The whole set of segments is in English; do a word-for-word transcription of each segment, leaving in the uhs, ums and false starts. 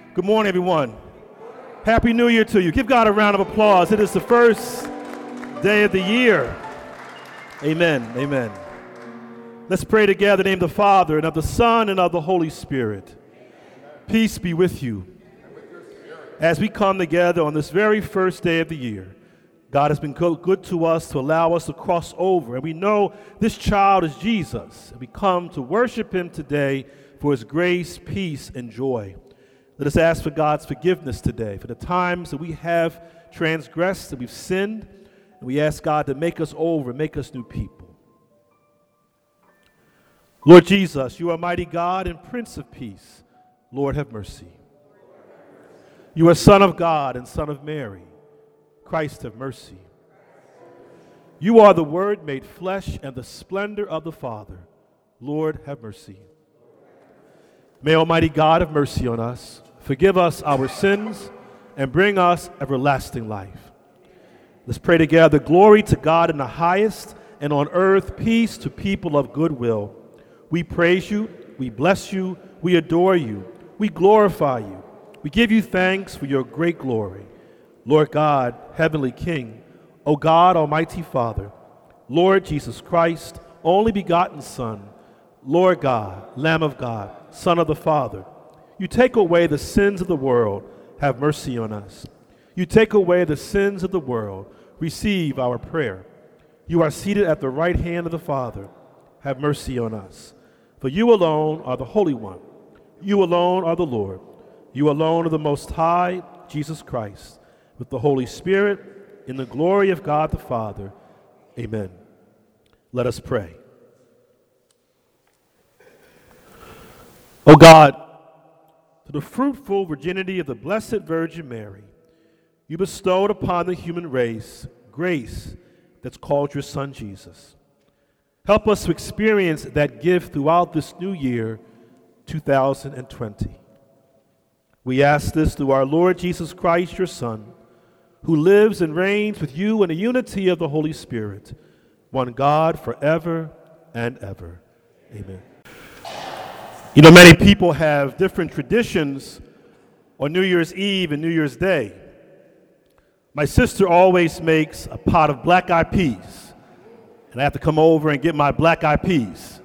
Good morning, everyone. Happy New Year to you. Give God a round of applause. It is the first day of the year. Amen. Amen. Let's pray together in the name of the Father, and of the Son, and of the Holy Spirit. Peace be with you. As we come together on this very first day of the year, God has been good to us to allow us to cross over. And we know this child is Jesus. And we come to worship him today for his grace, peace, and joy. Let us ask for God's forgiveness today for the times that we have transgressed, that we've sinned. And we ask God to make us over, make us new people. Lord Jesus, you are mighty God and Prince of Peace. Lord, have mercy. You are Son of God and Son of Mary. Christ, have mercy. You are the Word made flesh and the splendor of the Father. Lord, have mercy. May Almighty God have mercy on us, forgive us our sins, and bring us everlasting life. Let's pray together. Glory to God in the highest, and on earth peace to people of good will. We praise you, we bless you, we adore you, we glorify you. We give you thanks for your great glory. Lord God, Heavenly King, O God, Almighty Father, Lord Jesus Christ, only begotten Son, Lord God, Lamb of God, Son of the Father, you take away the sins of the world, have mercy on us. You take away the sins of the world, receive our prayer. You are seated at the right hand of the Father, have mercy on us. For you alone are the Holy One. You alone are the Lord. You alone are the Most High, Jesus Christ, with the Holy Spirit, in the glory of God the Father. Amen. Let us pray. O God, to the fruitful virginity of the Blessed Virgin Mary, you bestowed upon the human race grace that's called your Son Jesus. Help us to experience that gift throughout this new year, two thousand twenty. We ask this through our Lord Jesus Christ, your Son, who lives and reigns with you in the unity of the Holy Spirit, one God forever and ever. Amen. You know, many people have different traditions on New Year's Eve and New Year's Day. My sister always makes a pot of black-eyed peas, and I have to come over and get my black-eyed peas.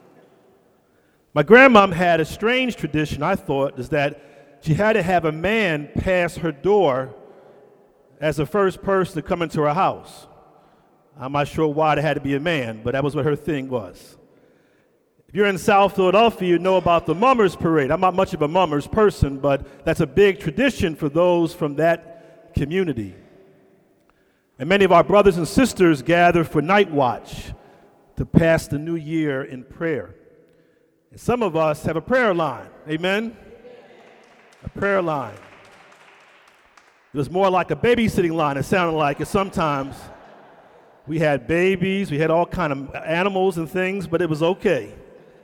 My grandmom had a strange tradition, I thought, is that she had to have a man pass her door as the first person to come into her house. I'm not sure why it had to be a man, but that was what her thing was. If you're in South Philadelphia, you know about the Mummers Parade. I'm not much of a Mummers person, but that's a big tradition for those from that community. And many of our brothers and sisters gather for night watch to pass the new year in prayer. And some of us have a prayer line. Amen? A prayer line. It was more like a babysitting line, it sounded like it sometimes. We had babies, we had all kind of animals and things, but it was okay.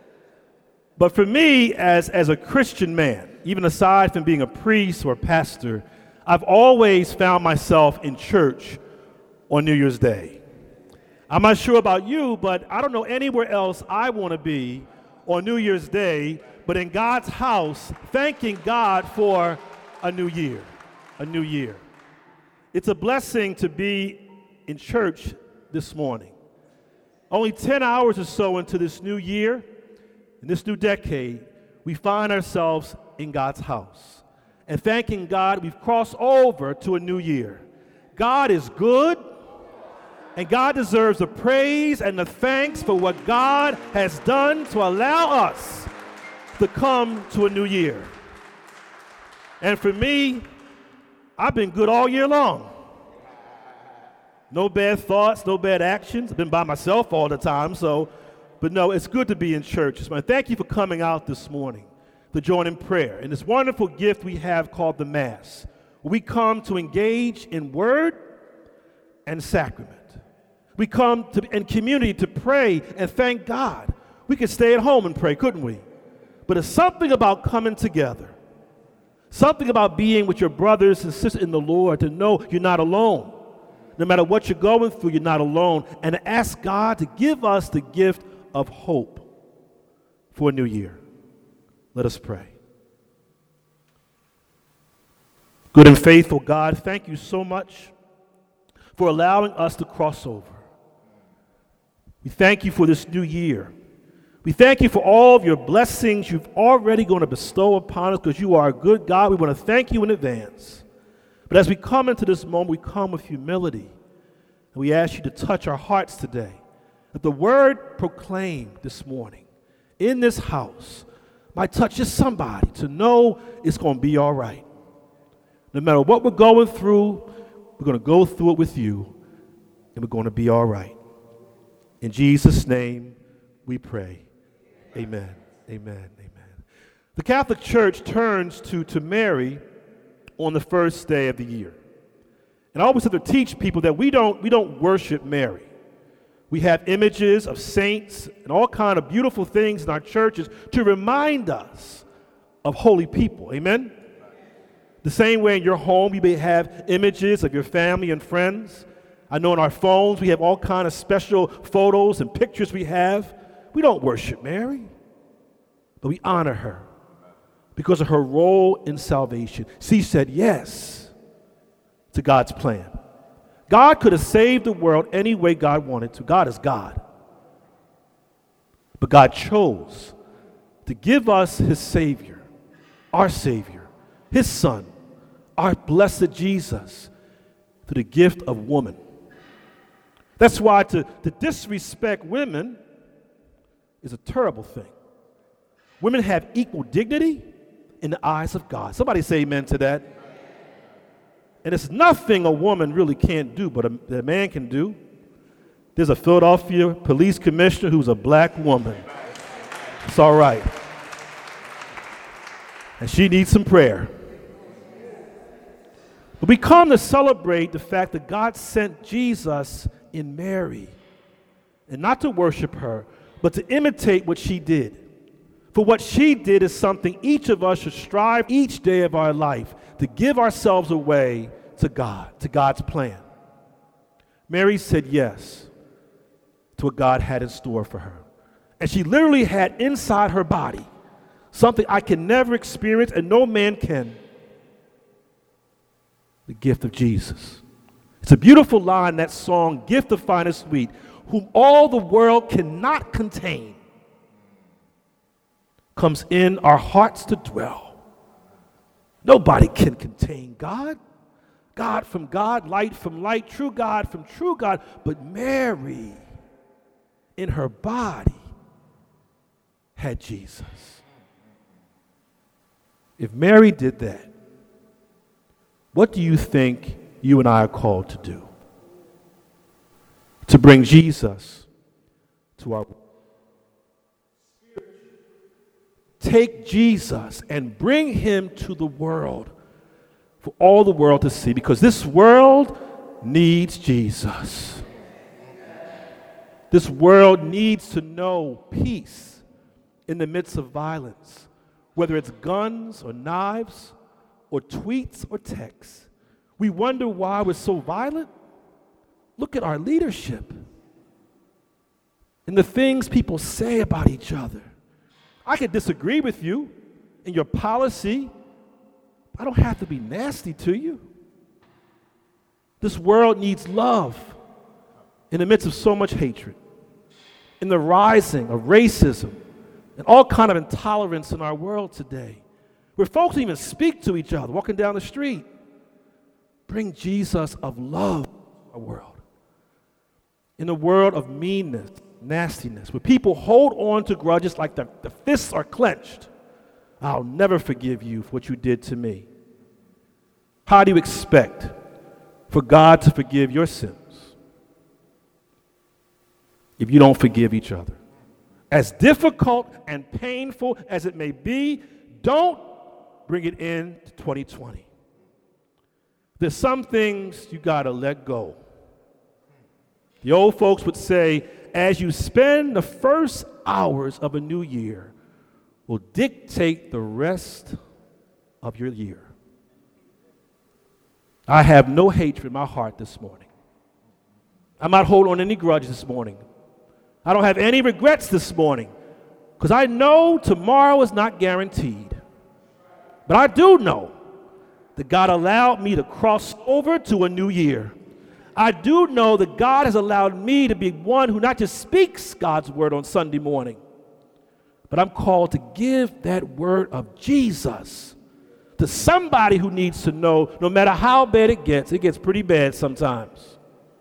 But for me, as, as a Christian man, even aside from being a priest or a pastor, I've always found myself in church on New Year's Day. I'm not sure about you, but I don't know anywhere else I want to be on New Year's Day, but in God's house, thanking God for a new year. A new year. It's a blessing to be in church this morning. Only ten hours or so into this new year, in this new decade, we find ourselves in God's house. And thanking God, we've crossed over to a new year. God is good, and God deserves the praise and the thanks for what God has done to allow us to come to a new year. And for me, I've been good all year long. No bad thoughts, no bad actions. I've been by myself all the time, so, but no, it's good to be in church. So thank you for coming out this morning to join in prayer. And this wonderful gift we have called the Mass. We come to engage in word and sacrament. We come to, in community to pray and thank God. We could stay at home and pray, couldn't we? But it's something about coming together. Something about being with your brothers and sisters in the Lord, to know you're not alone. No matter what you're going through, you're not alone. And to ask God to give us the gift of hope for a new year. Let us pray. Good and faithful God, thank you so much for allowing us to cross over. We thank you for this new year. We thank you for all of your blessings you've already going to bestow upon us because you are a good God. We want to thank you in advance. But as we come into this moment, we come with humility. And we ask you to touch our hearts today. That the word proclaimed this morning in this house might touch just somebody to know it's going to be all right. No matter what we're going through, we're going to go through it with you, and we're going to be all right. In Jesus' name we pray. Amen. Amen. Amen. The Catholic Church turns to, to Mary on the first day of the year. And I always have to teach people that we don't, we don't worship Mary. We have images of saints and all kind of beautiful things in our churches to remind us of holy people. Amen? The same way in your home you may have images of your family and friends. I know in our phones we have all kind of special photos and pictures we have. We don't worship Mary, but we honor her because of her role in salvation. She said yes to God's plan. God could have saved the world any way God wanted to. God is God. But God chose to give us his Savior, our Savior, his Son, our blessed Jesus, through the gift of woman. That's why to, to disrespect women is a terrible thing. Women have equal dignity in the eyes of God. Somebody say amen to that. And it's nothing a woman really can't do, but a, a man can do. There's a Philadelphia police commissioner who's a black woman. It's all right. And she needs some prayer. But we come to celebrate the fact that God sent Jesus in Mary. And not to worship her, but to imitate what she did. For what she did is something each of us should strive each day of our life to give ourselves away to God, to God's plan. Mary said yes to what God had in store for her. And she literally had inside her body something I can never experience and no man can. The gift of Jesus. It's a beautiful line, that song, gift of finest sweet, whom all the world cannot contain, comes in our hearts to dwell. Nobody can contain God. God from God, light from light, true God from true God. But Mary, in her body, had Jesus. If Mary did that, what do you think you and I are called to do? To bring Jesus to our world. Take Jesus and bring him to the world for all the world to see, because this world needs Jesus. This world needs to know peace in the midst of violence, whether it's guns or knives or tweets or texts. We wonder why we're so violent. Look at our leadership and the things people say about each other. I could disagree with you in your policy. I don't have to be nasty to you. This world needs love in the midst of so much hatred, in the rising of racism and all kind of intolerance in our world today, where folks don't even speak to each other walking down the street. Bring Jesus of love to our world. In a world of meanness, nastiness, where people hold on to grudges like the, the fists are clenched. I'll never forgive you for what you did to me. How do you expect for God to forgive your sins if you don't forgive each other? As difficult and painful as it may be, don't bring it into twenty twenty. There's some things you got to let go. The old folks would say, as you spend the first hours of a new year, will dictate the rest of your year. I have no hatred in my heart this morning. I'm not holding on any grudges this morning. I don't have any regrets this morning because I know tomorrow is not guaranteed. But I do know that God allowed me to cross over to a new year. I do know that God has allowed me to be one who not just speaks God's word on Sunday morning, but I'm called to give that word of Jesus to somebody who needs to know, no matter how bad it gets. It gets pretty bad sometimes.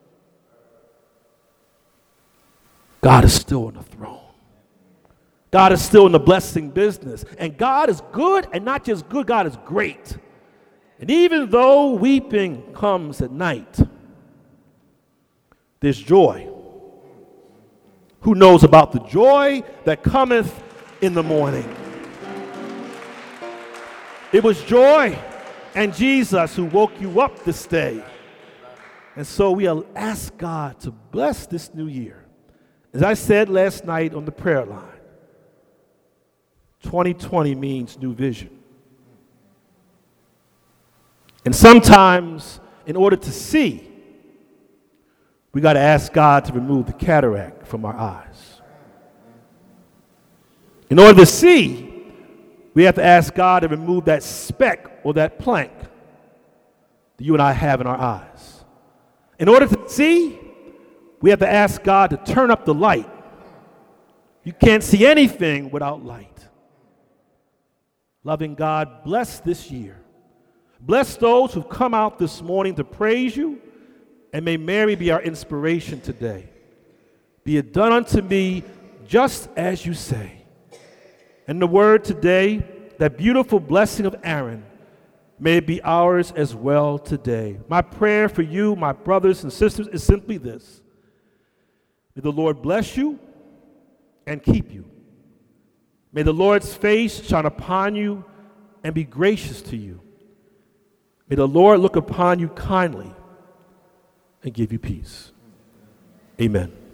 God is still on the throne. God is still in the blessing business. And God is good, and not just good, God is great. And even though weeping comes at night, there's joy. Who knows about the joy that cometh in the morning? It was joy and Jesus who woke you up this day. And so we ask God to bless this new year. As I said last night on the prayer line, twenty twenty means new vision. And sometimes, in order to see, we got to ask God to remove the cataract from our eyes. In order to see, we have to ask God to remove that speck or that plank that you and I have in our eyes. In order to see, we have to ask God to turn up the light. You can't see anything without light. Loving God, bless this year. Bless those who've come out this morning to praise you, and may Mary be our inspiration today. Be it done unto me just as you say. And the word today, that beautiful blessing of Aaron, may it be ours as well today. My prayer for you, my brothers and sisters, is simply this. May the Lord bless you and keep you. May the Lord's face shine upon you and be gracious to you. May the Lord look upon you kindly and give you peace. Amen.